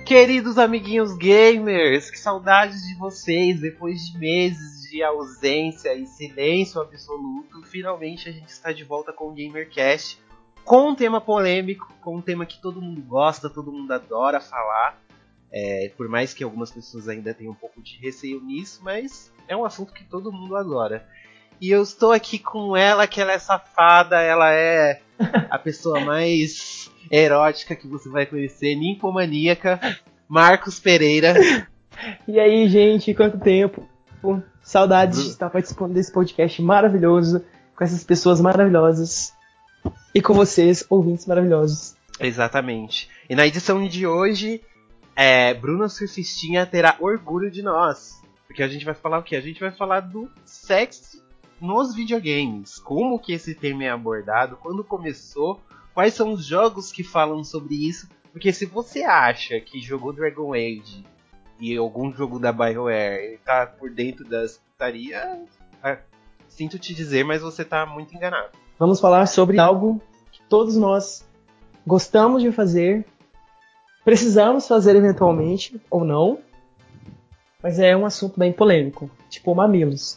Queridos amiguinhos gamers, que saudades de vocês, depois de meses de ausência e silêncio absoluto, finalmente a gente está de volta com o GamerCast, com um tema polêmico, com um tema que todo mundo gosta, todo mundo adora falar, por mais que algumas pessoas ainda tenham um pouco de receio nisso, mas é um assunto que todo mundo adora. E eu estou aqui com ela, que ela é safada, ela é a pessoa mais erótica que você vai conhecer, ninfomaníaca, Marcos Pereira. E aí, gente, quanto tempo? Saudades de estar participando desse podcast maravilhoso, com essas pessoas maravilhosas e com vocês, ouvintes maravilhosos. Exatamente. E na edição de hoje, Bruna Surfistinha terá orgulho de nós, porque a gente vai falar o quê? A gente vai falar do sexo nos videogames, como que esse tema é abordado, quando começou, quais são os jogos que falam sobre isso, porque se você acha que jogou Dragon Age e algum jogo da BioWare tá por dentro das putarias, sinto te dizer, mas você tá muito enganado. Vamos falar sobre algo que todos nós gostamos de fazer, precisamos fazer eventualmente, ou não, mas é um assunto bem polêmico, tipo mamilos.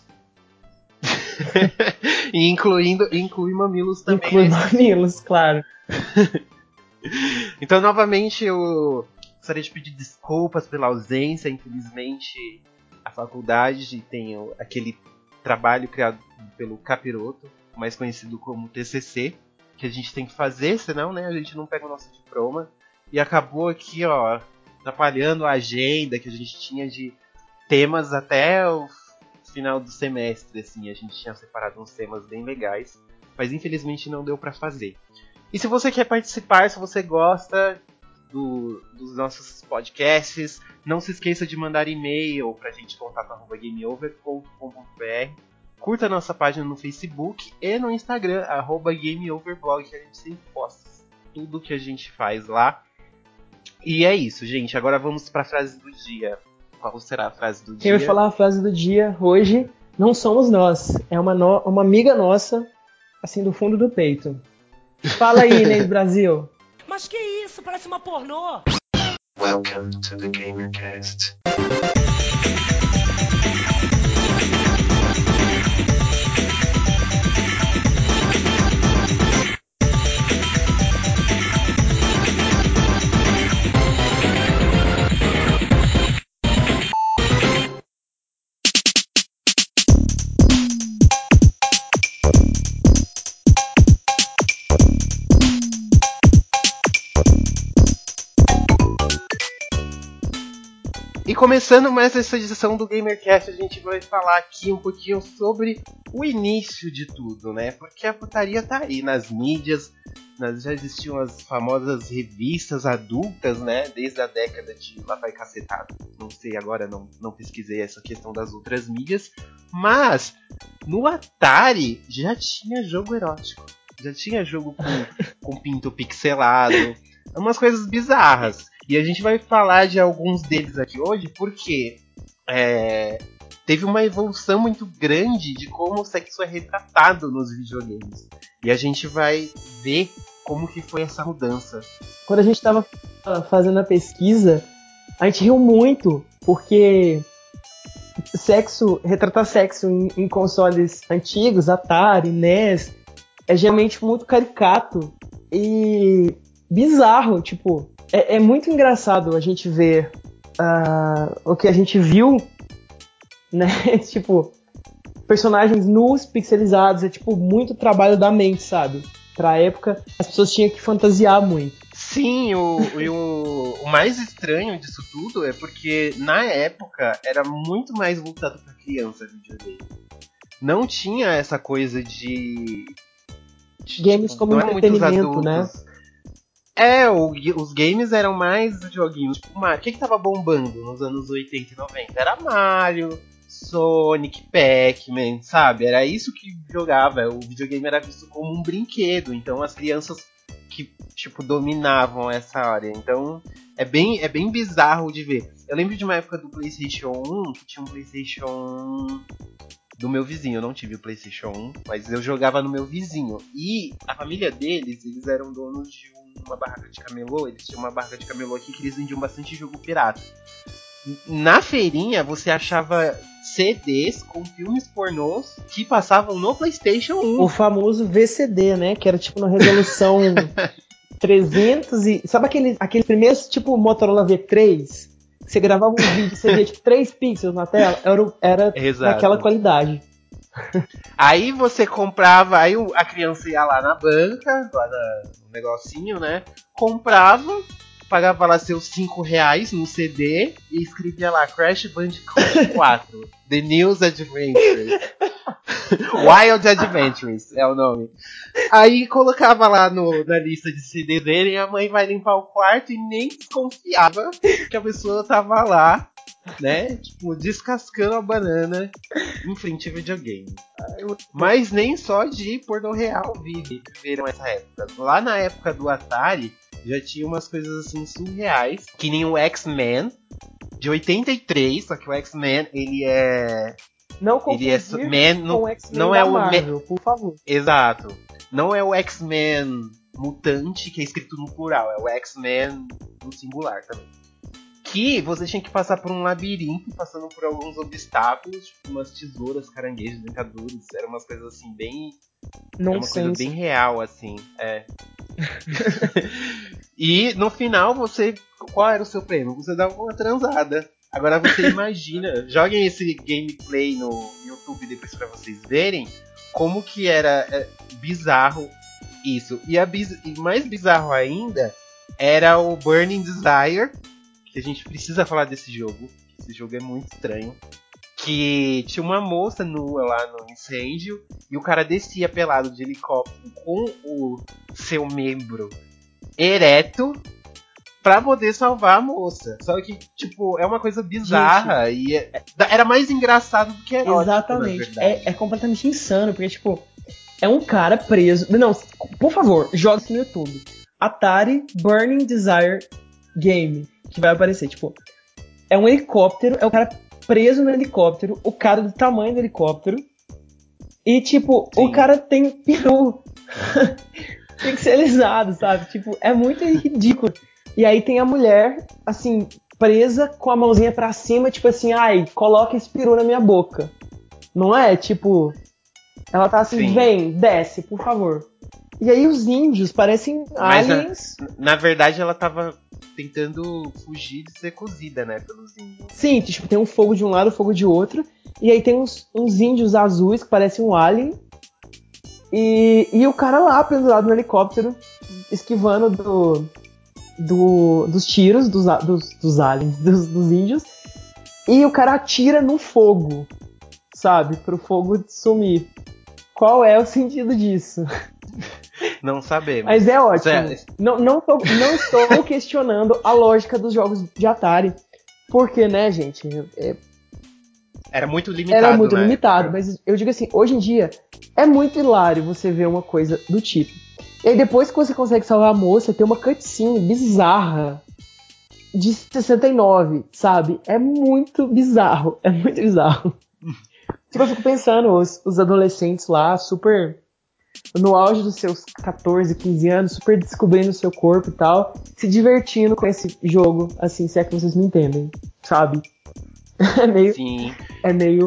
E inclui mamilos também. Inclui mamilos, claro. Então, novamente, eu gostaria de pedir desculpas pela ausência. Infelizmente, a faculdade tem aquele trabalho criado pelo Capiroto, mais conhecido como TCC, que a gente tem que fazer, senão, né, a gente não pega o nosso diploma. E acabou aqui, ó, atrapalhando a agenda que a gente tinha de temas até o final do semestre, assim, a gente tinha separado uns temas bem legais, mas infelizmente não deu pra fazer. E se você quer participar, se você gosta dos nossos podcasts, não se esqueça de mandar e-mail pra gente, contato@gameover.com.br. Curta a nossa página no Facebook e no Instagram, @gameoverblog, que a gente sempre posta tudo que a gente faz lá. E é isso, gente. Agora vamos pra frase do dia. Qual será a frase do dia? Quem vai falar a frase do dia hoje não somos nós. É uma amiga nossa, assim, do fundo do peito. Fala aí, Inês Brasil. Mas que isso? Parece uma pornô! Welcome to the GamerCast. E começando mais essa edição do GamerCast, a gente vai falar aqui um pouquinho sobre o início de tudo, né? Porque a putaria tá aí nas mídias, já existiam as famosas revistas adultas, né? Desde a década de Lá Vai Cacetado. Não sei agora, não pesquisei essa questão das outras mídias. Mas no Atari já tinha jogo erótico. Já tinha jogo com pinto pixelado. Umas coisas bizarras. E a gente vai falar de alguns deles aqui hoje porque teve uma evolução muito grande de como o sexo é retratado nos videogames. E a gente vai ver como que foi essa mudança. Quando a gente estava fazendo a pesquisa, a gente riu muito, porque retratar sexo em consoles antigos, Atari, NES, é geralmente muito caricato e bizarro, tipo... É muito engraçado a gente ver o que a gente viu, né? Tipo, personagens nus, pixelizados, é tipo muito trabalho da mente, sabe? Pra época, as pessoas tinham que fantasiar muito. Sim, o mais estranho disso tudo é porque na época era muito mais voltado pra criança videogame. Não tinha essa coisa de games como entretenimento, né? Os games eram mais joguinhos tipo Mario. O que tava bombando nos anos 80 e 90? Era Mario, Sonic, Pac-Man, sabe? Era isso que jogava. O videogame era visto como um brinquedo. Então as crianças que, tipo, dominavam essa área. Então é bem bizarro de ver. Eu lembro de uma época do PlayStation 1, que tinha um PlayStation 1 do meu vizinho. Eu não tive o PlayStation 1, mas eu jogava no meu vizinho. E a família deles, eles eram donos de um uma barraca de camelô, eles tinham uma barraca de camelô aqui que eles vendiam bastante jogo pirata. Na feirinha você achava CDs com filmes pornôs que passavam no PlayStation 1. O famoso VCD, né? Que era tipo na resolução 300 e... Sabe aqueles primeiros tipo Motorola V3? Você gravava um vídeo, você via tipo 3 pixels na tela? Era naquela qualidade. Aí você comprava, aí a criança ia lá na banca, lá no negocinho, né? Comprava, pagava lá seus R$5 no CD e escrevia lá Crash Bandicoot 4, The News Adventures. Wild Adventures é o nome. Aí colocava lá na lista de CD dele e a mãe vai limpar o quarto e nem desconfiava que a pessoa tava lá, né? Tipo, descascando a banana em frente ao videogame. Mas nem só de pornô real viveram essa época. Lá na época do Atari já tinha umas coisas assim surreais, que nem o X-Men de 83, só que o X-Men ele é Não confundir com o X-Men não é o Marvel, por favor. Exato. Não é o X-Men mutante que é escrito no plural, é o X-Men no singular também. Que você tinha que passar por um labirinto, passando por alguns obstáculos, tipo umas tesouras, caranguejos, brincadores, eram umas coisas assim bem... Não, uma coisa bem real, assim, é. E no final qual era o seu prêmio? Você dava uma transada. Agora você imagina, joguem esse gameplay no YouTube depois pra vocês verem como que era bizarro isso. E mais bizarro ainda era o Burning Desire, que a gente precisa falar desse jogo. Esse jogo é muito estranho. Que tinha uma moça nua lá no incêndio e o cara descia pelado de helicóptero com o seu membro ereto pra poder salvar a moça. Só que, tipo, é uma coisa bizarra. Gente, e era mais engraçado do que erótico. Exatamente. É completamente insano, porque, tipo, é um cara preso. Não, por favor, joga isso no YouTube. Atari Burning Desire Game, que vai aparecer. Tipo, é um helicóptero, é o cara preso no helicóptero, o cara do tamanho do helicóptero. E, tipo, sim, o cara tem peru pixelizado, sabe? Tipo, é muito ridículo. E aí tem a mulher, assim, presa com a mãozinha pra cima, tipo assim, ai, coloca esse peru na minha boca. Não é? Tipo, ela tá assim, sim, vem, desce, por favor. E aí os índios parecem aliens. Na verdade ela tava tentando fugir de ser cozida, né, pelos índios. Sim, tipo, tem um fogo de um lado, fogo de outro. E aí tem uns índios azuis que parecem um alien. E o cara lá, pendurado no helicóptero, esquivando dos tiros dos aliens, dos índios. E o cara atira no fogo, sabe? Pro fogo sumir. Qual é o sentido disso? Não sabemos. Mas é ótimo. Não estou questionando a lógica dos jogos de Atari. Porque, né, gente? Era muito limitado. Era muito limitado, mas eu digo assim, hoje em dia é muito hilário você ver uma coisa do tipo. E aí depois que você consegue salvar a moça, tem uma cutscene bizarra de 69, sabe? É muito bizarro, é muito bizarro. Tipo, eu fico pensando, os adolescentes lá, super no auge dos seus 14, 15 anos, super descobrindo o seu corpo e tal, se divertindo com esse jogo, assim, se é que vocês me entendem, sabe? Sim. É meio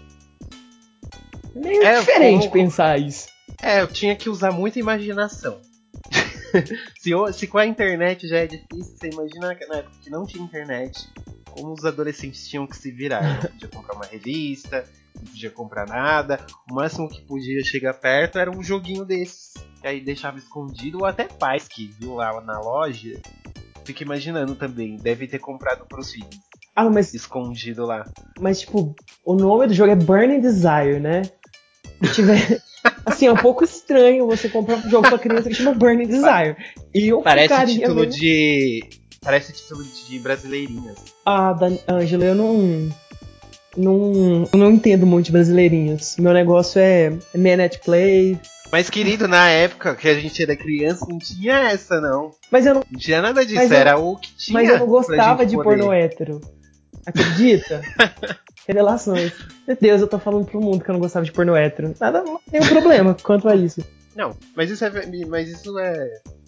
diferente pensar isso. Eu tinha que usar muita imaginação. se com a internet já é difícil, você imagina na época que não tinha internet, como os adolescentes tinham que se virar. Não podia comprar uma revista, não podia comprar nada. O máximo que podia chegar perto era um joguinho desses, que aí deixava escondido, ou até pais que viu lá na loja. Fica imaginando também, deve ter comprado pros filhos. Mas escondido lá. Mas, tipo, o nome do jogo é Burning Desire, né? Se tiver... assim, é um pouco estranho você comprar um jogo pra criança que chama Burning Desire. E eu Parece título de brasileirinhas. Ah, Ângela, eu não entendo muito de brasileirinhas. Meu negócio é Manette Play. Mas, querido, na época que a gente era criança, não tinha essa, não. Mas eu não tinha nada disso, era o que tinha. Mas eu não gostava de pornô hétero. Acredita? Revelações. Meu Deus, eu tô falando pro mundo que eu não gostava de pornô hétero. Nada, não tem um problema quanto a isso. Não, mas isso é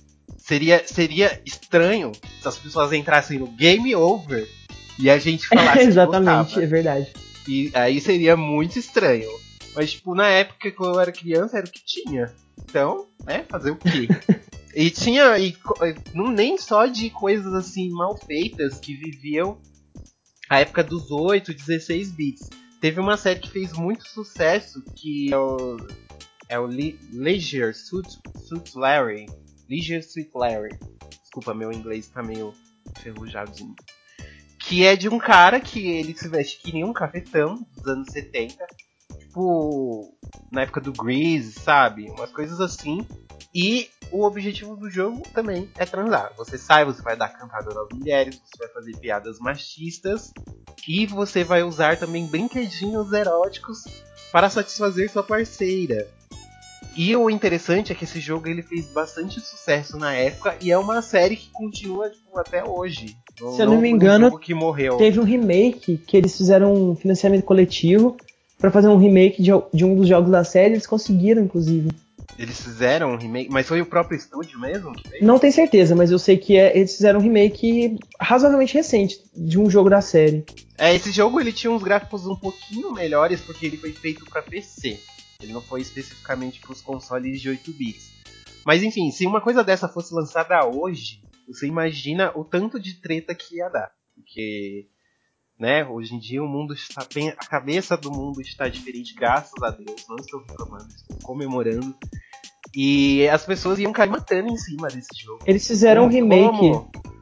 seria estranho se as pessoas entrassem no Game Over e a gente falasse que Exatamente, gostava. é verdade. E aí seria muito estranho. Mas, tipo, na época que eu era criança, era o que tinha. Então, né, fazer o quê? E tinha, não, nem só de coisas assim mal feitas que viviam a época dos 8, 16 bits. Teve uma série que fez muito sucesso, que é o Leisure Suit Larry. Leisure Suit Larry. Desculpa, meu inglês tá meio enferrujadinho. Que é de um cara que ele se veste que nem um cafetão dos anos 70. Tipo, na época do Grease, sabe? Umas coisas assim. E o objetivo do jogo também é transar. Você sai, você vai dar cantada nas mulheres, você vai fazer piadas machistas. E você vai usar também brinquedinhos eróticos para satisfazer sua parceira. E o interessante é que esse jogo ele fez bastante sucesso na época e é uma série que continua tipo, até hoje. Se eu não me engano, um jogo que morreu. Teve um remake que eles fizeram um financiamento coletivo pra fazer um remake de um dos jogos da série. Eles conseguiram, inclusive. Eles fizeram um remake, mas foi o próprio estúdio mesmo que fez? Não tenho certeza, mas eu sei que eles fizeram um remake razoavelmente recente de um jogo da série. Esse jogo ele tinha uns gráficos um pouquinho melhores porque ele foi feito para PC. Ele não foi especificamente para os consoles de 8 bits. Mas enfim, se uma coisa dessa fosse lançada hoje, você imagina o tanto de treta que ia dar. Porque, né, hoje em dia o mundo está bem, a cabeça do mundo está diferente, graças a Deus. Não estou reclamando, estou comemorando. E as pessoas iam cair matando em cima desse jogo. Eles fizeram um remake.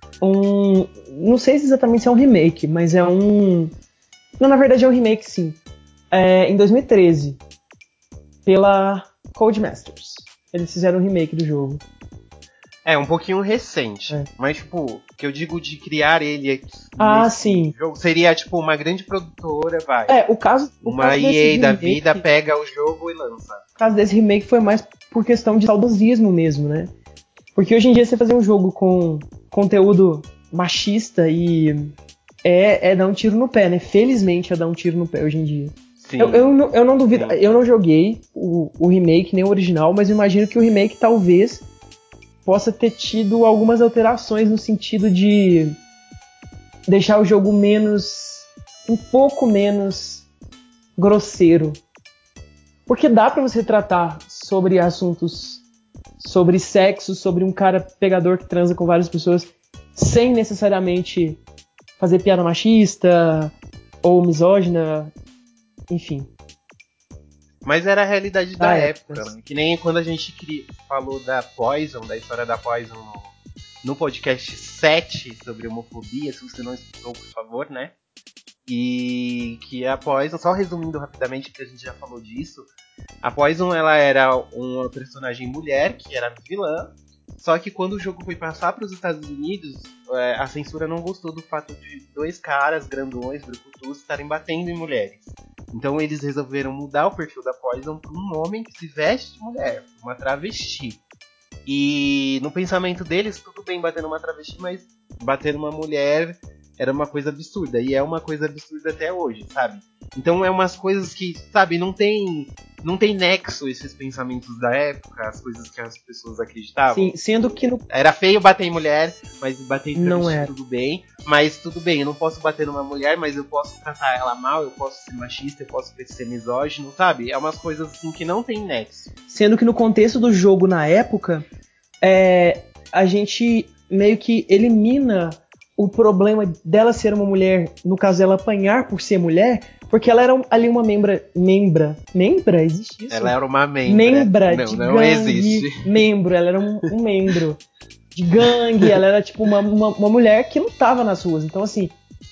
Não sei exatamente se é um remake, mas é um. Não, na verdade é um remake, sim. Em 2013. Pela Codemasters. Eles fizeram um remake do jogo. É, um pouquinho recente. Mas, tipo, que eu digo de criar ele aqui. Sim. Jogo, seria, tipo, uma grande produtora, vai. O caso uma EA da vida pega o jogo e lança. O caso desse remake foi mais por questão de saudosismo mesmo, né? Porque hoje em dia você fazer um jogo com conteúdo machista e é dar um tiro no pé, né? Felizmente é dar um tiro no pé hoje em dia. Sim. Eu não duvido, Sim. eu não joguei o remake nem o original, mas eu imagino que o remake talvez possa ter tido algumas alterações no sentido de deixar o jogo um pouco menos grosseiro. Porque dá pra você tratar sobre assuntos, sobre sexo, sobre um cara pegador que transa com várias pessoas, sem necessariamente fazer piada machista ou misógina, enfim. Mas era a realidade da época, né? Que nem quando a gente falou da Poison, da história da Poison no podcast 7 sobre homofobia, se você não escutou, por favor, né? E que a Poison, só resumindo rapidamente, porque a gente já falou disso, a Poison ela era uma personagem mulher, que era vilã, só que quando o jogo foi passar para os Estados Unidos, a censura não gostou do fato de dois caras grandões, brucutus, estarem batendo em mulheres. Então eles resolveram mudar o perfil da Poison para um homem que se veste de mulher, uma travesti. E no pensamento deles, tudo bem bater numa travesti, mas bater numa mulher era uma coisa absurda. E é uma coisa absurda até hoje, sabe? Então é umas coisas que, sabe, não tem nexo esses pensamentos da época, as coisas que as pessoas acreditavam. Sim, sendo que era feio bater em mulher, mas bater em não travesti tudo bem. Mas tudo bem, eu não posso bater numa mulher, mas eu posso tratar ela mal, eu posso ser machista, eu posso ser misógino, sabe? É umas coisas assim que não tem nexo. Sendo que no contexto do jogo na época, a gente meio que elimina o problema dela ser uma mulher, no caso ela apanhar por ser mulher, porque ela era ali uma membra, existe isso? Ela era uma membra. Não, de não gangue, existe. Membro, ela era um membro de gangue, ela era tipo uma mulher que lutava nas ruas. Então assim,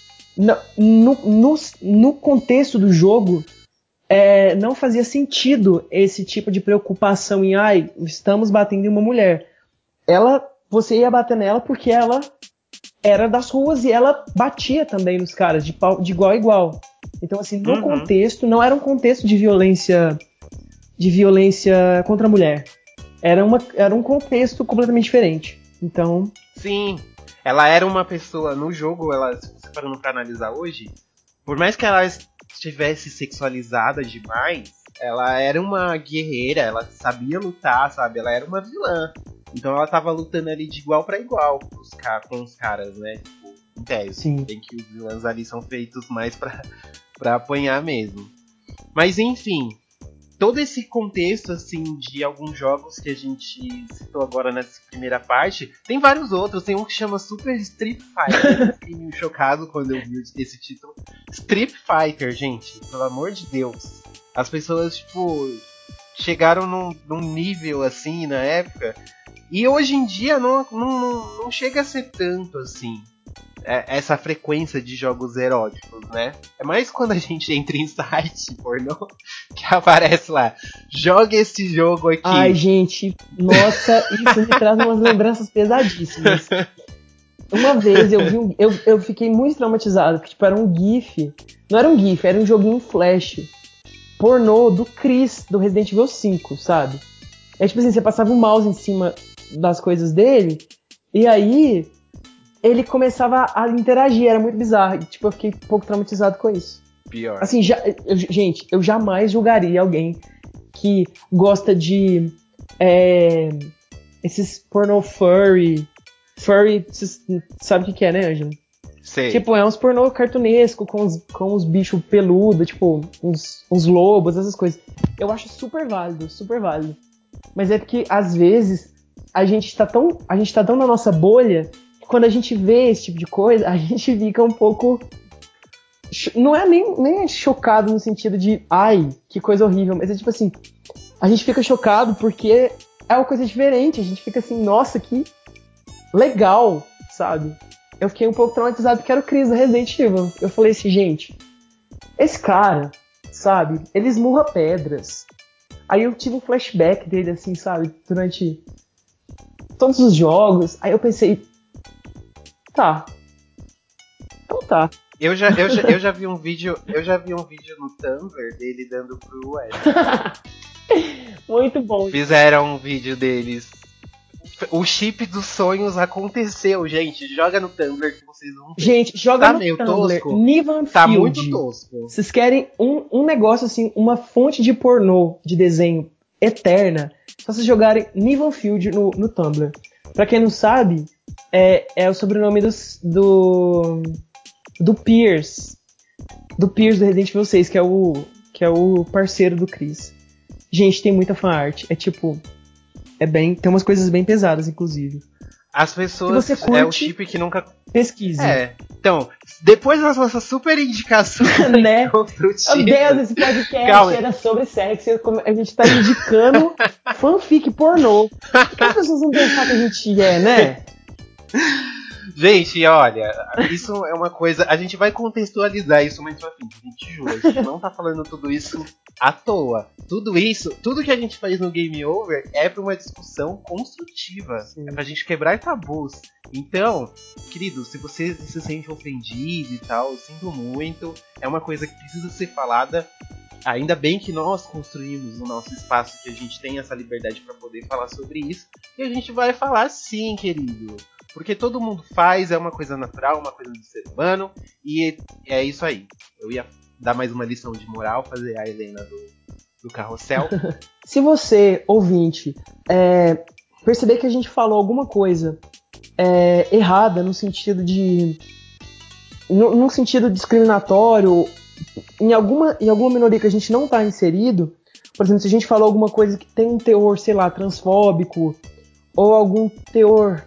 no contexto do jogo, não fazia sentido esse tipo de preocupação em estamos batendo em uma mulher. Você ia bater nela porque ela era das ruas e ela batia também nos caras, de igual a igual. Então, assim, no contexto, não era um contexto de violência contra a mulher. Era um contexto completamente diferente. Então... Sim, ela era uma pessoa, no jogo, se você parando pra analisar hoje, por mais que ela estivesse sexualizada demais, ela era uma guerreira, ela sabia lutar, sabe? Ela era uma vilã. Então ela tava lutando ali de igual pra igual com os caras, né? Tipo, em tese. Sim. Bem que os vilãs ali são feitos mais pra apanhar mesmo. Mas enfim, todo esse contexto, assim, de alguns jogos que a gente citou agora nessa primeira parte, tem vários outros. Tem um que chama Super Street Fighter. Eu fiquei meio chocado quando eu vi esse título. Street Fighter, gente, pelo amor de Deus. As pessoas, tipo, chegaram num nível, assim, na época. E hoje em dia não chega a ser tanto, assim, essa frequência de jogos eróticos, né? É mais quando a gente entra em site pornô que aparece lá, joga esse jogo aqui. Ai, gente, nossa, isso me traz umas lembranças pesadíssimas. Uma vez eu fiquei muito traumatizado, porque tipo, era um GIF. Não era um GIF, era um joguinho flash pornô do Chris, do Resident Evil 5, sabe? É tipo assim, você passava o mouse em cima das coisas dele, e aí ele começava a interagir, era muito bizarro. E, tipo, eu fiquei um pouco traumatizado com isso. Pior. Assim, gente, eu jamais julgaria alguém que gosta de esses pornô furry. Furry, vocês sabem o que é, né, Ângelo? Sei. Tipo, é uns pornô cartunesco com os bichos peludos, tipo, uns lobos, essas coisas. Eu acho super válido, super válido. Mas é porque, às vezes, a gente tá tão na nossa bolha que quando a gente vê esse tipo de coisa, a gente fica um pouco... Não é nem chocado no sentido de, ai, que coisa horrível, mas é tipo assim, a gente fica chocado porque é uma coisa diferente, a gente fica assim, nossa, que legal, sabe? Eu fiquei um pouco traumatizado porque era o Chris do Resident Evil. Eu falei assim, gente, esse cara, sabe, ele esmurra pedras. Aí eu tive um flashback dele, assim, sabe, durante todos os jogos. Aí eu pensei, tá, então tá. Eu já vi um vídeo no Tumblr dele dando pro Wesley. Muito bom. Fizeram um vídeo deles. O chip dos sonhos aconteceu, gente. Joga no Tumblr que vocês vão ver. Gente, joga Tá no meio Tumblr, tosco? Nivan Tá Field. muito tosco. Vocês querem um negócio assim, uma fonte de pornô, de desenho eterna, só vocês jogarem Nivan Field no Tumblr. Pra quem não sabe, é o sobrenome do Pierce. Do Pierce do Resident Evil 6, que é o parceiro do Chris. Gente, tem muita fanart. É tipo... tem umas coisas bem pesadas, inclusive. As pessoas... Se você curte, é o chip que nunca... pesquise. Então, depois das nossas super indicações né? construtivas... Meu Deus, esse podcast Calma. era sobre sexo. A gente tá indicando fanfic pornô. Por que as pessoas não pensam que a gente é, né? Gente, olha, isso é uma coisa... A gente vai contextualizar isso mais pra frente. Gente, juro, a gente não tá falando tudo isso à toa. Tudo que a gente faz no Game Over é pra uma discussão construtiva. Sim. É pra gente quebrar tabus. Então, querido, se você se sente ofendido e tal, eu sinto muito. É uma coisa que precisa ser falada. Ainda bem que nós construímos o nosso espaço, que a gente tem essa liberdade pra poder falar sobre isso. E a gente vai falar sim, querido. Porque todo mundo faz, é uma coisa natural, uma coisa do ser humano. E é isso aí. Eu ia dar mais uma lição de moral, fazer a Helena do Carrossel. Se você, ouvinte, perceber que a gente falou alguma coisa errada no sentido num sentido discriminatório, em alguma minoria que a gente não está inserido, por exemplo, se a gente falou alguma coisa que tem um teor, sei lá, transfóbico, ou algum teor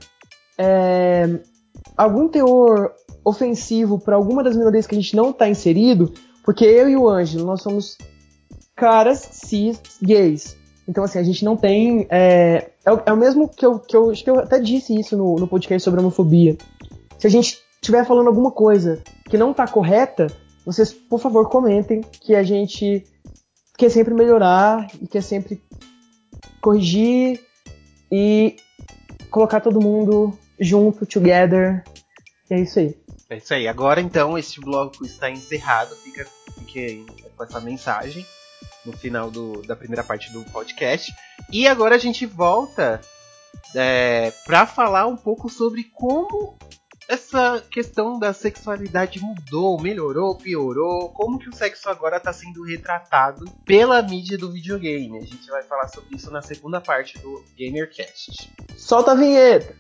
ofensivo para alguma das minorias que a gente não está inserido, porque eu e o Ângelo, nós somos caras cis gays. Então, assim, a gente não tem... É o mesmo que eu acho que eu até disse isso no podcast sobre homofobia. Se a gente estiver falando alguma coisa que não está correta, vocês, por favor, comentem, que a gente quer sempre melhorar e quer sempre corrigir e colocar todo mundo junto, together. E é isso aí. É isso aí. Agora, então, este bloco está encerrado. Fique com essa mensagem no final da primeira parte do podcast. E agora a gente volta para falar um pouco sobre como essa questão da sexualidade mudou, melhorou, piorou? Como que o sexo agora está sendo retratado pela mídia do videogame? A gente vai falar sobre isso na segunda parte do GamerCast. Solta a vinheta!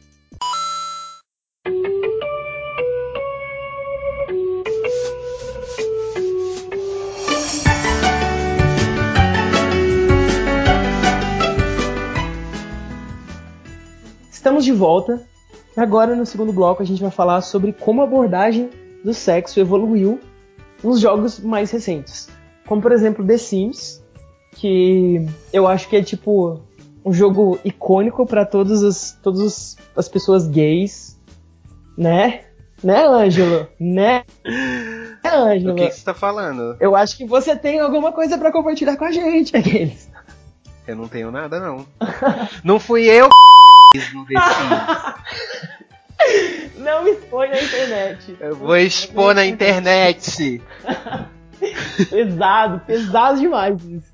Estamos de volta. E agora, no segundo bloco, a gente vai falar sobre como a abordagem do sexo evoluiu nos jogos mais recentes. Como, por exemplo, The Sims, que eu acho que é tipo um jogo icônico para todas as pessoas gays, né? Né, Ângelo? Né, Ângelo? Do que você tá falando? Eu acho que você tem alguma coisa para compartilhar com a gente, aqueles. Eu não tenho nada, não. Não fui eu no The Sims. Não expõe na internet. Eu vou expor na internet. Pesado demais isso.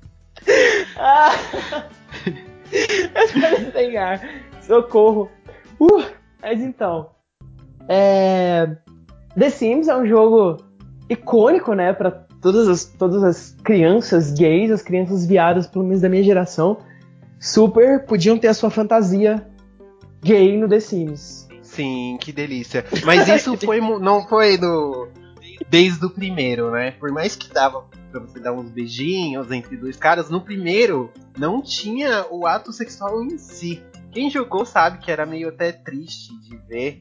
Eu quero sem ar. Socorro. Mas então, The Sims é um jogo icônico, né, para todas as crianças gays, as crianças viadas, pelo menos da minha geração, super podiam ter a sua fantasia gay no The Sims. Sim, que delícia. Mas isso não foi desde o primeiro, né? Por mais que dava pra você dar uns beijinhos entre dois caras, no primeiro não tinha o ato sexual em si. Quem jogou sabe que era meio até triste de ver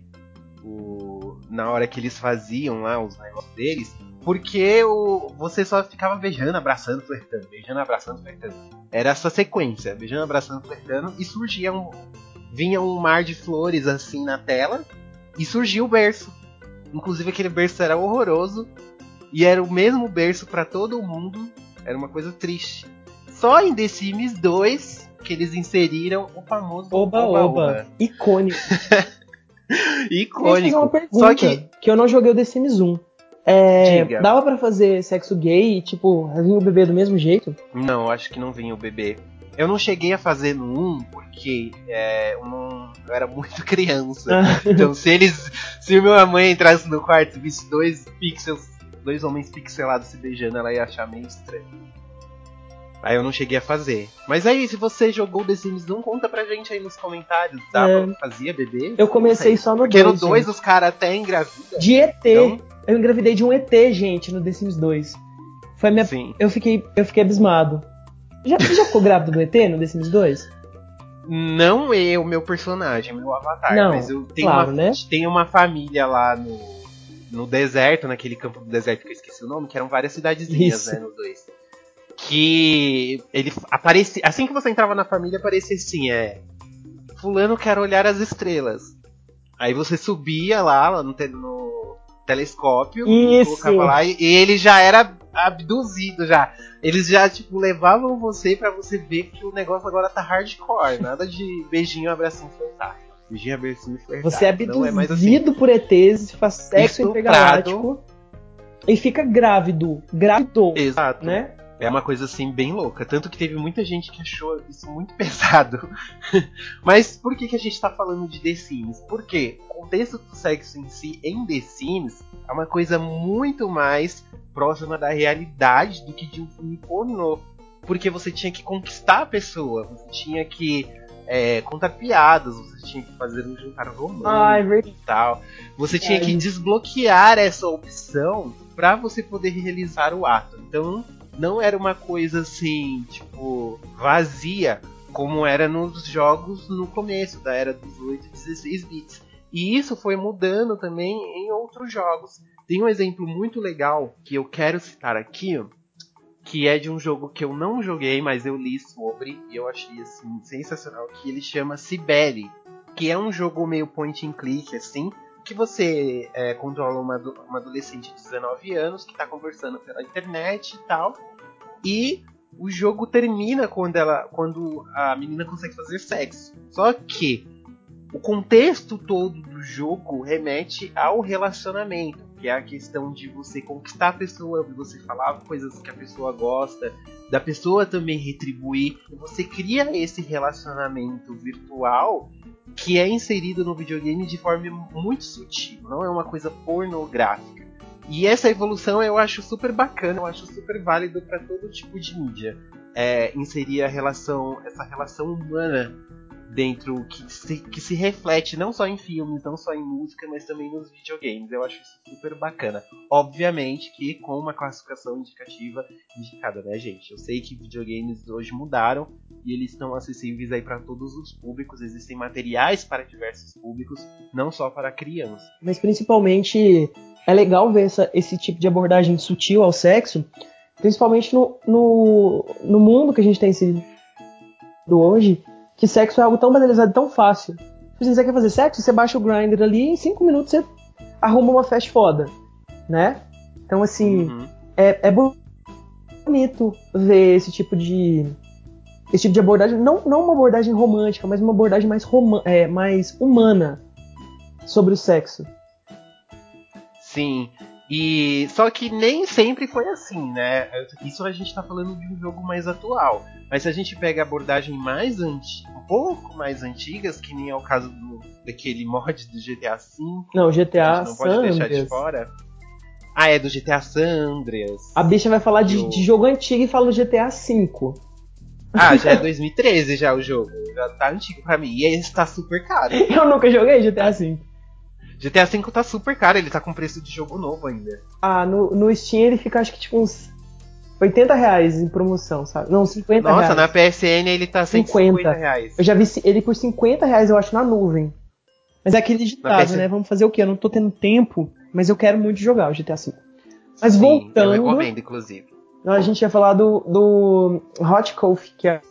na hora que eles faziam lá os negócios deles, porque você só ficava beijando, abraçando, flertando, beijando, abraçando, flertando. Era essa sequência, beijando, abraçando, flertando, e vinha um mar de flores assim na tela, e surgiu o berço. Inclusive aquele berço era horroroso, e era o mesmo berço pra todo mundo, era uma coisa triste. Só em The Sims 2 que eles inseriram o famoso Oba-Oba. Icônico. Icônico. Deixa eu fazer uma pergunta, Só que eu não joguei o The Sims 1. Dava pra fazer sexo gay e, tipo, vinha o bebê do mesmo jeito? Não, acho que não vinha o bebê. Eu não cheguei a fazer no 1 porque eu era muito criança. Então se minha mãe entrasse no quarto e visse dois homens pixelados se beijando, ela ia achar meio estranho. Aí eu não cheguei a fazer. Mas aí, se você jogou The Sims 1, conta pra gente aí nos comentários. Fazia bebê? Eu comecei só no 2. Porque no 2 os caras até engravidam. De ET. Então... Eu engravidei de um ET, gente, no The Sims 2. Foi Sim. Eu fiquei abismado. Você já ficou grávido do ET no The Sims 2? Não eu, meu personagem, meu avatar. Não, mas eu tenho, claro, né? tenho uma família lá no deserto, naquele campo do deserto que eu esqueci o nome, que eram várias cidadezinhas, Isso. né, no 2. Que ele aparecia. Assim que você entrava na família, aparecia assim, Fulano quer olhar as estrelas. Aí você subia lá no telescópio, colocava lá e ele já era abduzido já. Eles já, tipo, levavam você pra você ver que o negócio agora tá hardcore. Nada de beijinho, abracinho, flertar. Beijinho, abracinho, flertar. Você é abduzido não é mais assim. por ETs, faz sexo intergaláctico e fica grávido. Exato. Né? É uma coisa assim bem louca. Tanto que teve muita gente que achou isso muito pesado. Mas por que a gente tá falando de The Sims? Porque o contexto do sexo em si em The Sims é uma coisa muito mais próxima da realidade do que de um filme pornô. Porque você tinha que conquistar a pessoa, você tinha que contar piadas, você tinha que fazer um jantar romântico e tal. Você tinha que desbloquear essa opção pra você poder realizar o ato. Então não era uma coisa assim, tipo, vazia, como era nos jogos no começo da era dos 8 e 16 bits. E isso foi mudando também em outros jogos. Tem um exemplo muito legal que eu quero citar aqui, que é de um jogo que eu não joguei, mas eu li sobre e eu achei assim sensacional, que ele chama Cibele, que é um jogo meio point and click assim, que você controla uma adolescente de 19 anos que está conversando pela internet e tal, e o jogo termina quando a menina consegue fazer sexo. Só que o contexto todo do jogo remete ao relacionamento. que é a questão de você conquistar a pessoa, de você falar coisas que a pessoa gosta, da pessoa também retribuir. E você cria esse relacionamento virtual que é inserido no videogame de forma muito sutil, não é uma coisa pornográfica. E essa evolução eu acho super bacana, eu acho super válido para todo tipo de mídia. Inserir essa relação humana dentro, que se reflete não só em filmes, não só em música, mas também nos videogames. Eu acho isso super bacana. Obviamente que com uma classificação indicativa indicada, né, gente? Eu sei que videogames hoje mudaram e eles estão acessíveis aí para todos os públicos. Existem materiais para diversos públicos, não só para crianças. Mas principalmente é legal ver esse tipo de abordagem sutil ao sexo, principalmente no mundo que a gente tem inserido hoje, que sexo é algo tão banalizado, tão fácil. Se você quer fazer sexo, você baixa o Grindr ali e em 5 minutos você arruma uma festa foda, né? Então, assim, é bonito ver esse tipo de abordagem, não uma abordagem romântica, mas uma abordagem mais humana sobre o sexo. Sim, e só que nem sempre foi assim, né? Isso a gente tá falando de um jogo mais atual. Mas se a gente pega a abordagem um pouco mais antigas, que nem é o caso daquele mod do GTA V, não, GTA a gente não pode San deixar Andreas. de fora. Ah, é do GTA San Andreas. A bicha vai falar de jogo antigo e fala do GTA V. Ah, já é 2013 já o jogo. Já tá antigo pra mim. E esse tá super caro. Eu nunca joguei GTA V. GTA V tá super caro, ele tá com preço de jogo novo ainda. Ah, no Steam ele fica acho que tipo uns R$80 em promoção, sabe? Não, R$50. Nossa, na PSN ele tá R$150. Eu já vi ele por R$50, eu acho, na nuvem. Mas é aquele ditado, né? Vamos fazer o quê? Eu não tô tendo tempo, mas eu quero muito jogar o GTA V. Mas sim, voltando... eu recomendo, inclusive. A gente ia falar do Hot Coffee, que é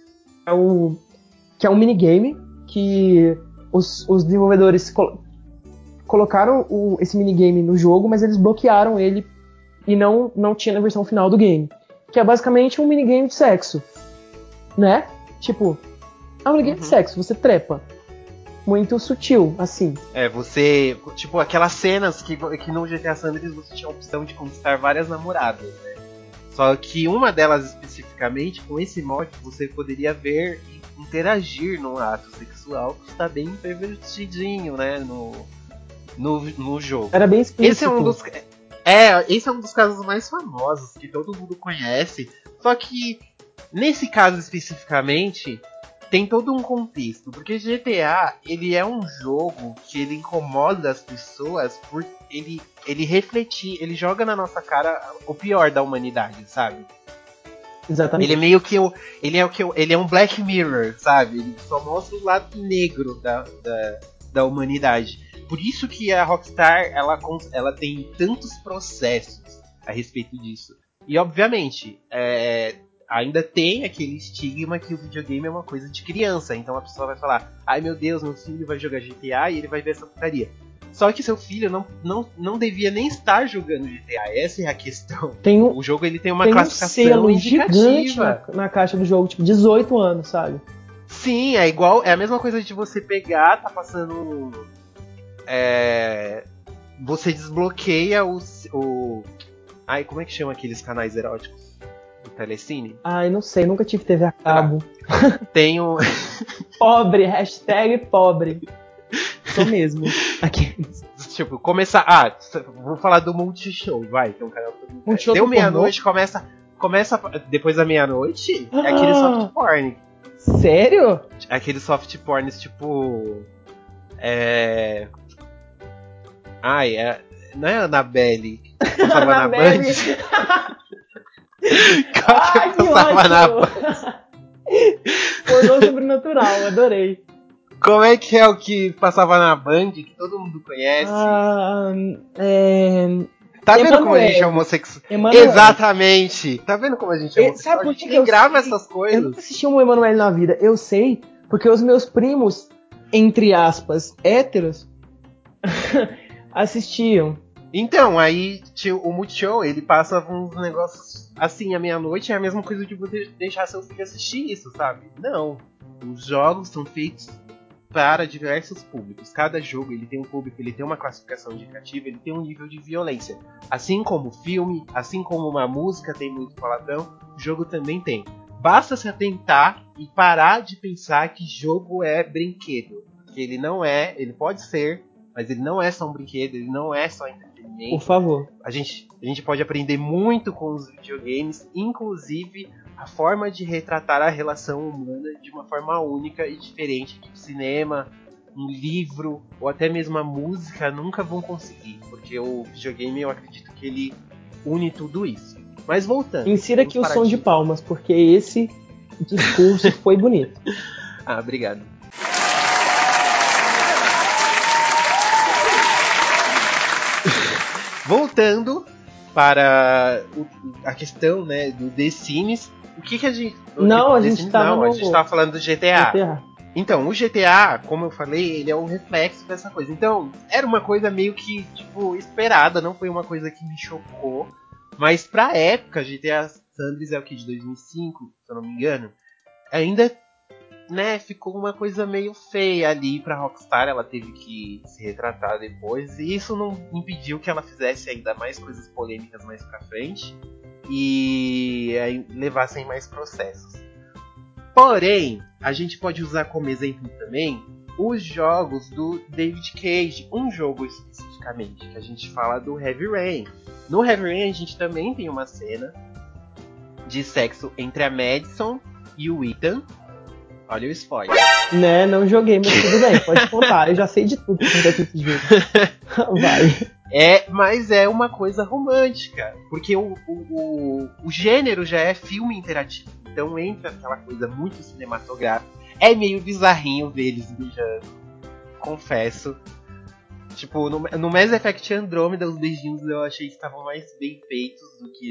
um minigame que os desenvolvedores colocaram esse minigame no jogo, mas eles bloquearam ele e não tinha na versão final do game. Que é basicamente um minigame de sexo. Né? Tipo, é um minigame de sexo, você trepa. Muito sutil, assim. Você... Tipo, aquelas cenas que no GTA San Andreas você tinha a opção de conquistar várias namoradas, né? Só que uma delas especificamente, com esse mod, você poderia ver e interagir num ato sexual que está bem pervertidinho, né? No jogo. Era bem explícito. Esse é um dos casos mais famosos que todo mundo conhece. Só que nesse caso especificamente tem todo um contexto, porque GTA ele é um jogo que ele incomoda as pessoas por ele refletir, ele joga na nossa cara o pior da humanidade, sabe? Exatamente. Ele é meio que ele é um Black Mirror, sabe? Ele só mostra o lado negro da humanidade. Por isso que a Rockstar ela tem tantos processos a respeito disso. E obviamente, ainda tem aquele estigma que o videogame é uma coisa de criança. Então a pessoa vai falar: ai meu Deus, meu filho vai jogar GTA e ele vai ver essa putaria. Só que seu filho não devia nem estar jogando GTA. Essa é a questão. O jogo ele tem uma classificação selo indicativa na caixa do jogo, tipo 18 anos, sabe? Sim, é a mesma coisa de você pegar, tá passando. Você desbloqueia ai, como é que chama aqueles canais eróticos? Do Telecine? Ai, não sei, nunca tive TV a cabo. Tem um. Pobre, hashtag pobre. Sou mesmo. Aqui. Tipo, começar. Vou falar do Multishow, vai. Tem um canal. Multishow deu meia-noite, começa. Depois da meia-noite, é aquele soft porn. Sério? Aquele soft porn, tipo. Não é a Annabelle que passava na Band? Qual que passava na Band? Pornô sobrenatural, adorei. Como é que é o que passava na Band, que todo mundo conhece? Tá vendo como a gente é homossexual? Exatamente! Tá vendo como a gente é homossexual? Sabe por que eu grava essas coisas? Eu nunca assisti um Emanuele na vida. Eu sei porque os meus primos, entre aspas, héteros, assistiam. Então, aí o Multishow, ele passa uns negócios assim à meia-noite, é a mesma coisa de você deixar seu filho assistir isso, sabe? Não. Os jogos são feitos para diversos públicos. Cada jogo ele tem um público, ele tem uma classificação indicativa, ele tem um nível de violência. Assim como o filme, assim como uma música tem muito palavrão, o jogo também tem. Basta se atentar e parar de pensar que jogo é brinquedo. Porque ele não é, ele pode ser, mas ele não é só um brinquedo, ele não é só entretenimento. Por favor. A gente pode aprender muito com os videogames, inclusive a forma de retratar a relação humana de uma forma única e diferente que o cinema, um livro ou até mesmo a música nunca vão conseguir, porque o videogame eu acredito que ele une tudo isso. Mas voltando. Insira aqui o som de palmas, porque esse discurso foi bonito. Ah, obrigado. Voltando para a questão, né, do The Sims, o que a gente... Não, a The gente Sims, tava não, a gente tava falando do GTA. Então, o GTA, como eu falei, ele é um reflexo dessa coisa. Então, era uma coisa meio que, tipo, esperada, não foi uma coisa que me chocou. Mas pra época, GTA San Andreas é o que, de 2005, se eu não me engano, ainda, né, ficou uma coisa meio feia ali pra Rockstar, ela teve que se retratar depois, e isso não impediu que ela fizesse ainda mais coisas polêmicas mais pra frente, e aí levassem mais processos. Porém, a gente pode usar como exemplo também os jogos do David Cage, um jogo especificamente, que a gente fala do Heavy Rain. No Heavy Rain a gente também tem uma cena de sexo entre a Madison e o Ethan. Olha o spoiler. Né, não joguei, mas tudo bem, pode contar. Eu já sei de tudo que acontece nesse jogo. Vai. Mas é uma coisa romântica, porque o gênero já é filme interativo. Então entra aquela coisa muito cinematográfica. É meio bizarrinho ver eles beijando, confesso. Tipo, no Mass Effect Andromeda, os beijinhos eu achei que estavam mais bem feitos do que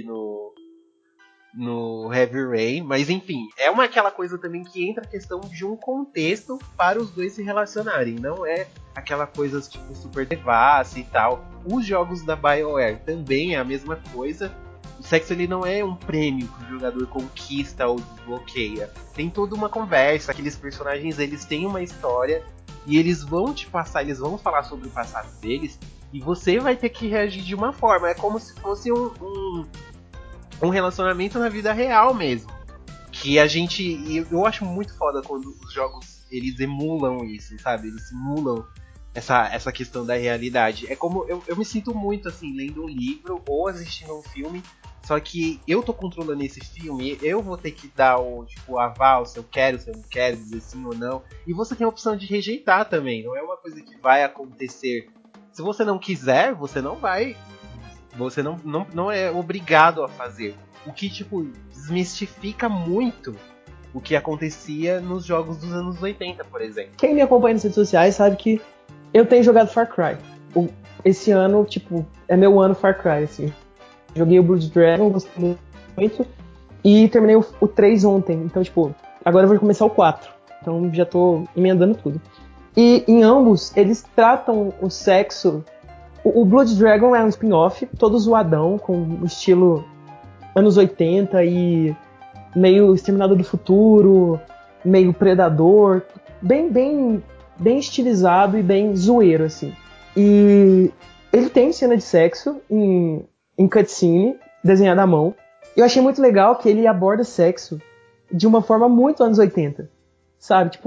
no Heavy Rain. Mas enfim, é aquela coisa também que entra a questão de um contexto para os dois se relacionarem. Não é aquela coisa tipo super devassa e tal. Os jogos da BioWare também é a mesma coisa. O sexo ele não é um prêmio que o jogador conquista ou desbloqueia. Tem toda uma conversa, aqueles personagens eles têm uma história e eles vão te passar, eles vão falar sobre o passado deles e você vai ter que reagir de uma forma. É como se fosse um relacionamento na vida real mesmo. Que a gente... Eu acho muito foda quando os jogos eles emulam isso, sabe? Eles simulam essa questão da realidade. É como... Eu me sinto muito assim, lendo um livro ou assistindo um filme. Só que eu tô controlando esse filme, eu vou ter que dar o aval, se eu quero, se eu não quero, dizer sim ou não. E você tem a opção de rejeitar também, não é uma coisa que vai acontecer. Se você não quiser, você não vai. Você não é obrigado a fazer. O que, desmistifica muito o que acontecia nos jogos dos anos 80, por exemplo. Quem me acompanha nas redes sociais sabe que eu tenho jogado Far Cry. Esse ano, é meu ano Far Cry, assim. Joguei o Blood Dragon, gostei muito. E terminei o 3 ontem. Então, agora eu vou começar o 4. Então já tô emendando tudo. E em ambos, eles tratam o sexo... O Blood Dragon é um spin-off, todo zoadão, com o estilo anos 80 e meio Exterminador do Futuro, meio Predador. Bem estilizado e bem zoeiro, assim. E ele tem cena de sexo em cutscene, desenhada à mão. Eu achei muito legal que ele aborda sexo de uma forma muito anos 80. Sabe?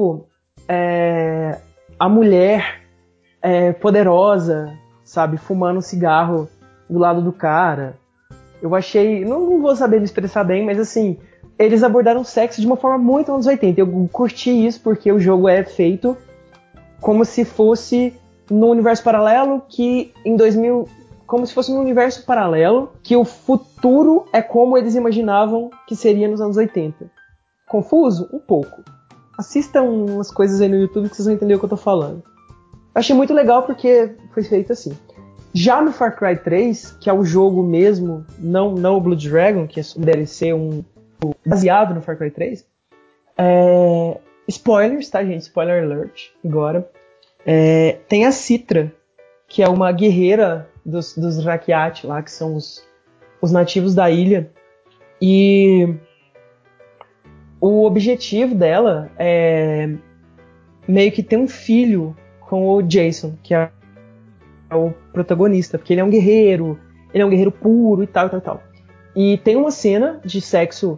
A mulher poderosa, sabe? Fumando um cigarro do lado do cara. Eu achei... Não vou saber me expressar bem, mas assim... Eles abordaram sexo de uma forma muito anos 80. Eu curti isso porque o jogo é feito como se fosse num universo paralelo que em 2000... Como se fosse num universo paralelo que o futuro é como eles imaginavam que seria nos anos 80. Confuso? Um pouco. Assistam umas coisas aí no YouTube que vocês vão entender o que eu tô falando. Eu achei muito legal porque foi feito assim. Já no Far Cry 3, que é o jogo mesmo, não o Blood Dragon, que é um DLC baseado no Far Cry 3, spoilers, tá, gente? Spoiler alert, agora. Tem a Citra, que é uma guerreira dos Rakyat lá, que são os nativos da ilha. E o objetivo dela é meio que tem um filho com o Jason, que é o protagonista, porque ele é um guerreiro puro e tal, e tal, e tal. E tem uma cena de sexo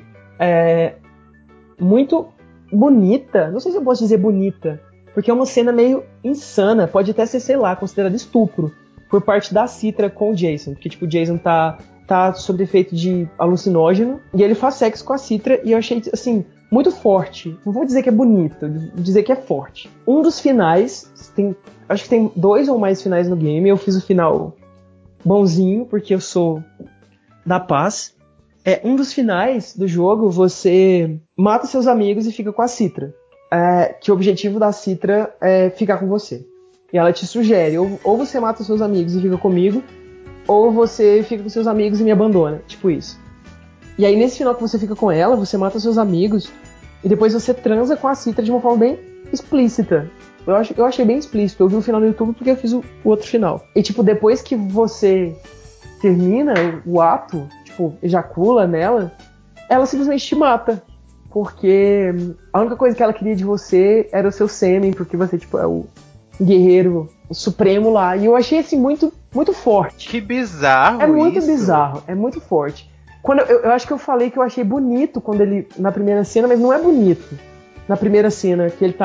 muito bonita, não sei se eu posso dizer bonita, porque é uma cena meio insana, pode até ser, sei lá, considerado estupro, por parte da Citra com o Jason, porque tipo, o Jason tá sob efeito de alucinógeno, e ele faz sexo com a Citra, e eu achei, assim, muito forte. Não vou dizer que é bonito, vou dizer que é forte. Um dos finais, acho que tem 2 ou mais finais no game, eu fiz o final bonzinho, porque eu sou da paz. Um dos finais do jogo, você mata seus amigos e fica com a Citra. Que o objetivo da Citra é ficar com você. E ela te sugere, ou você mata seus amigos e fica comigo, ou você fica com seus amigos e me abandona. Tipo isso. E aí nesse final que você fica com ela, você mata seus amigos, e depois você transa com a Citra de uma forma bem explícita. Eu achei bem explícito. Eu vi o final no YouTube porque eu fiz o outro final. E tipo, depois que você termina o ato, tipo, ejacula nela, ela simplesmente te mata. Porque a única coisa que ela queria de você era o seu sêmen, porque você, tipo, é o guerreiro supremo lá. E eu achei, assim, muito, muito forte. Que bizarro isso. É muito bizarro, é muito forte. Eu acho que eu falei que eu achei bonito quando ele, na primeira cena, mas não é bonito. Na primeira cena que ele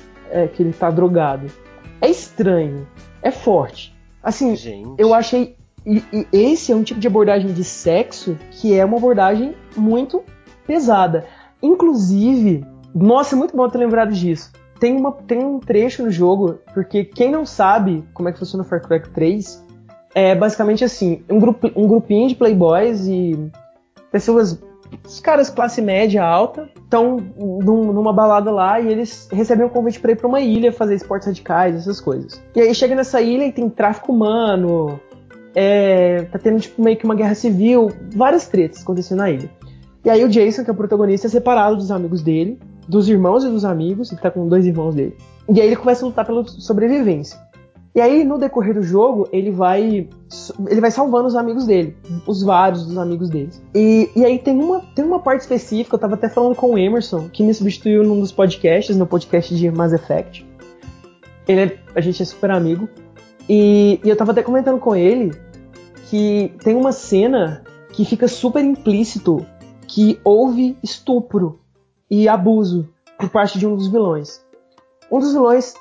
tá drogado. É estranho, é forte. Assim, Gente. eu achei... E esse é um tipo de abordagem de sexo que é uma abordagem muito pesada. Inclusive, nossa, é muito bom ter lembrado disso. Tem um trecho no jogo, porque quem não sabe como é que funciona o Far Cry 3, é basicamente assim, um grupinho de playboys e pessoas, os caras classe média alta, estão numa balada lá e eles recebem um convite para ir para uma ilha fazer esportes radicais, essas coisas. E aí chega nessa ilha e tem tráfico humano, tá tendo tipo meio que uma guerra civil, várias tretas acontecendo na ilha. E aí o Jason, que é o protagonista, é separado dos amigos dele, dos irmãos e dos amigos, ele tá com 2 irmãos dele. E aí ele começa a lutar pela sobrevivência. E aí, no decorrer do jogo, ele vai salvando os amigos dele, os vários dos amigos deles. E aí tem uma parte específica, eu tava até falando com o Emerson, que me substituiu num dos podcasts, no podcast de Mass Effect. A gente é super amigo. E eu tava até comentando com ele que tem uma cena que fica super implícito que houve estupro e abuso por parte de um dos vilões. Um dos vilões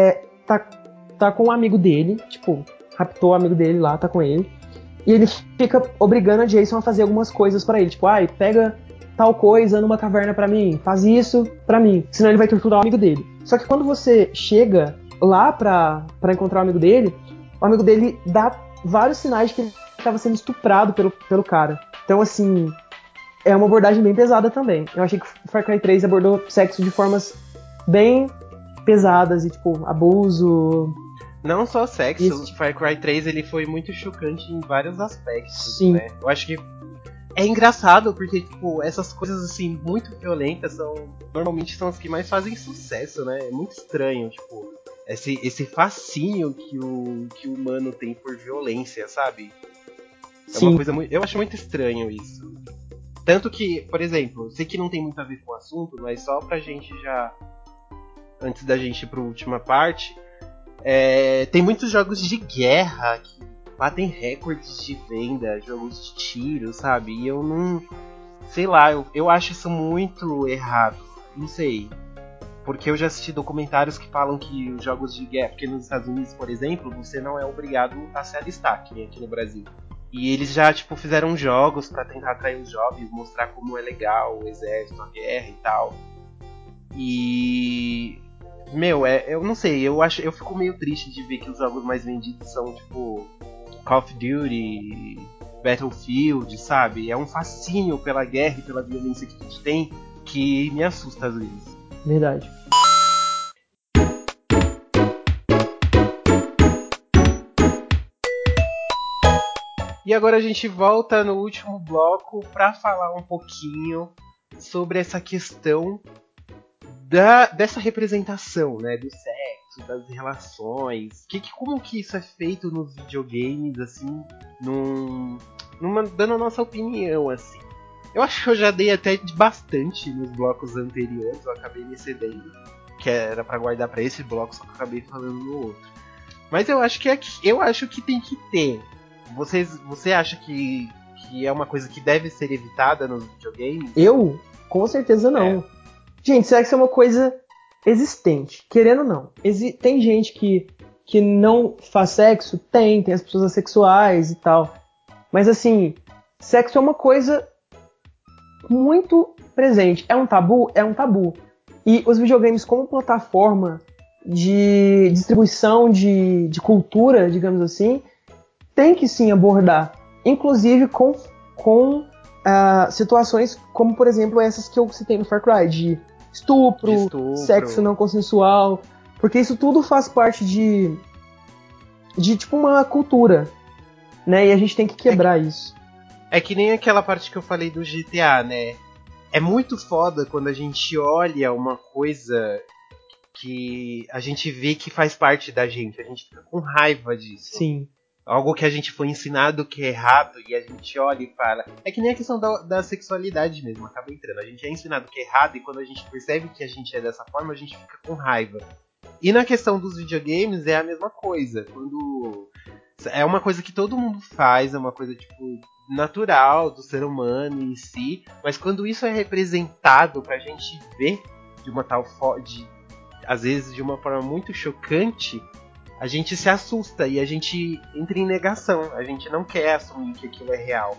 tá com um amigo dele, tipo, raptou o amigo dele lá, tá com ele, e ele fica obrigando a Jason a fazer algumas coisas pra ele, tipo, pega tal coisa numa caverna pra mim, faz isso pra mim, senão ele vai torturar o amigo dele. Só que quando você chega lá pra encontrar o amigo dele dá vários sinais de que ele estava sendo estuprado pelo cara. Então, assim, é uma abordagem bem pesada também. Eu achei que o Far Cry 3 abordou sexo de formas bem pesadas e, tipo, abuso. Não só sexo, Isso. o Far Cry 3 ele foi muito chocante em vários aspectos, Sim. né? Eu acho que é engraçado porque, tipo, essas coisas, assim, muito violentas normalmente são as que mais fazem sucesso, né? É muito estranho, tipo, esse fascínio que o humano tem por violência, sabe? É uma Sim. coisa muito... Eu acho muito estranho isso. Tanto que, por exemplo, sei que não tem muito a ver com o assunto, mas só pra gente já... Antes da gente ir pra última parte... tem muitos jogos de guerra que batem recordes de venda, jogos de tiro, sabe? E eu não... Sei lá, eu acho isso muito errado. Não sei. Porque eu já assisti documentários que falam que os jogos de guerra... Porque nos Estados Unidos, por exemplo, você não é obrigado a se alistar, que nem aqui no Brasil. E eles já, tipo, fizeram jogos pra tentar atrair os jovens, mostrar como é legal o exército, a guerra e tal. E... Meu, eu não sei, eu fico meio triste de ver que os jogos mais vendidos são, tipo, Call of Duty, Battlefield, sabe? É um fascínio pela guerra e pela violência que a gente tem que me assusta às vezes. Verdade. E agora a gente volta no último bloco pra falar um pouquinho sobre essa questão dessa representação, né, do sexo, das relações, como que isso é feito nos videogames, assim, dando a nossa opinião, assim. Eu acho que eu já dei até bastante nos blocos anteriores, eu acabei me excedendo. que era pra guardar pra esse bloco, só que eu acabei falando no outro. Mas eu acho que tem que ter. Você acha que é uma coisa que deve ser evitada nos videogames? Eu? Com certeza não. Gente, sexo é uma coisa existente, querendo ou não. Tem gente que não faz sexo? Tem as pessoas assexuais e tal. Mas assim, sexo é uma coisa muito presente. É um tabu? É um tabu. E os videogames como plataforma de distribuição de cultura, digamos assim, tem que sim abordar. Inclusive com situações como, por exemplo, essas que eu citei no Far Cry, de estupro, sexo não consensual, porque isso tudo faz parte de tipo uma cultura, né? E a gente tem que quebrar isso. É que nem aquela parte que eu falei do GTA, né? É muito foda quando a gente olha uma coisa que a gente vê que faz parte da gente. A gente fica com raiva disso. Sim. Algo que a gente foi ensinado que é errado e a gente olha e fala. É que nem a questão da sexualidade mesmo, acaba entrando. A gente é ensinado que é errado e quando a gente percebe que a gente é dessa forma, a gente fica com raiva. E na questão dos videogames é a mesma coisa. Quando é uma coisa que todo mundo faz, é uma coisa tipo natural do ser humano em si, mas quando isso é representado pra gente ver de uma tal forma, às vezes de uma forma muito chocante, a gente se assusta e a gente entra em negação, a gente não quer assumir que aquilo é real.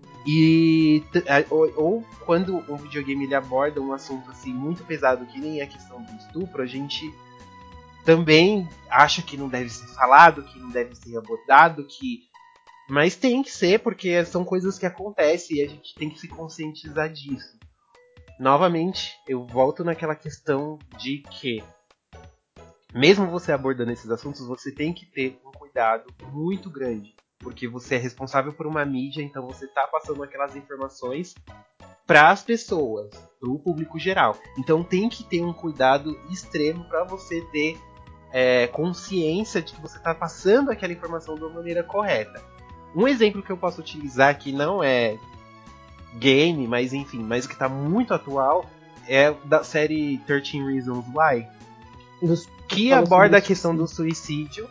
E ou quando um videogame ele aborda um assunto assim muito pesado que nem a questão do estupro, a gente também acha que não deve ser falado, que não deve ser abordado, mas tem que ser, porque são coisas que acontecem e a gente tem que se conscientizar disso. Novamente, eu volto naquela questão de que, mesmo você abordando esses assuntos, você tem que ter um cuidado muito grande. Porque você é responsável por uma mídia, então você está passando aquelas informações para as pessoas, para o público geral. Então tem que ter um cuidado extremo para você ter consciência de que você está passando aquela informação de uma maneira correta. Um exemplo que eu posso utilizar que não é game, mas enfim, mas que está muito atual, é da série 13 Reasons Why, que aborda a questão do suicídio.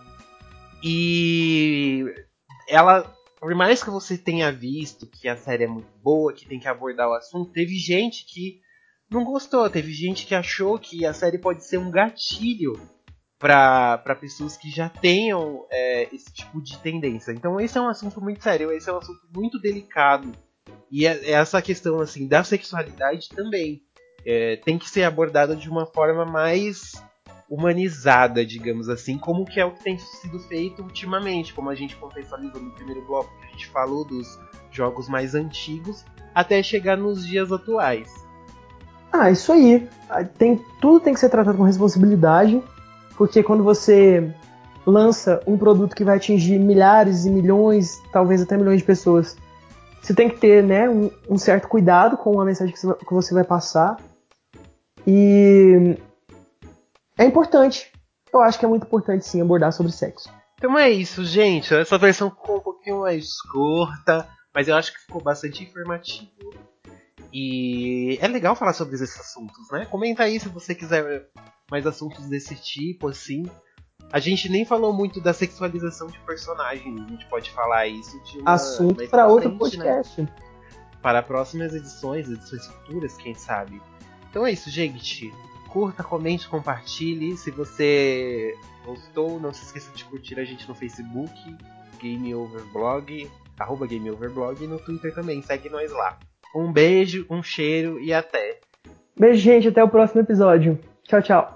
E ela, por mais que você tenha visto que a série é muito boa, que tem que abordar o assunto, teve gente que não gostou, teve gente que achou que a série pode ser um gatilho para pessoas que já tenham esse tipo de tendência. Então esse é um assunto muito sério, esse é um assunto muito delicado. E essa questão assim da sexualidade também tem que ser abordada de uma forma mais humanizada, digamos assim, como que é o que tem sido feito ultimamente, como a gente contextualizou no primeiro bloco, que a gente falou dos jogos mais antigos, até chegar nos dias atuais. Isso aí. Tudo tem que ser tratado com responsabilidade, porque quando você lança um produto que vai atingir milhares e milhões, talvez até milhões de pessoas, você tem que ter, né, um certo cuidado com a mensagem que você vai passar. E é importante. Eu acho que é muito importante, sim, abordar sobre sexo. Então é isso, gente. Essa versão ficou um pouquinho mais curta, mas eu acho que ficou bastante informativo. E é legal falar sobre esses assuntos, né? Comenta aí se você quiser mais assuntos desse tipo, assim. A gente nem falou muito da sexualização de personagens. A gente pode falar isso de uma assunto para outro podcast. Né? Para próximas edições futuras, quem sabe. Então é isso, gente. Curta, comente, compartilhe. Se você gostou, não se esqueça de curtir a gente no Facebook, GameOverblog, @GameOverblog, e no Twitter também. Segue nós lá. Um beijo, um cheiro e até. Beijo, gente. Até o próximo episódio. Tchau, tchau.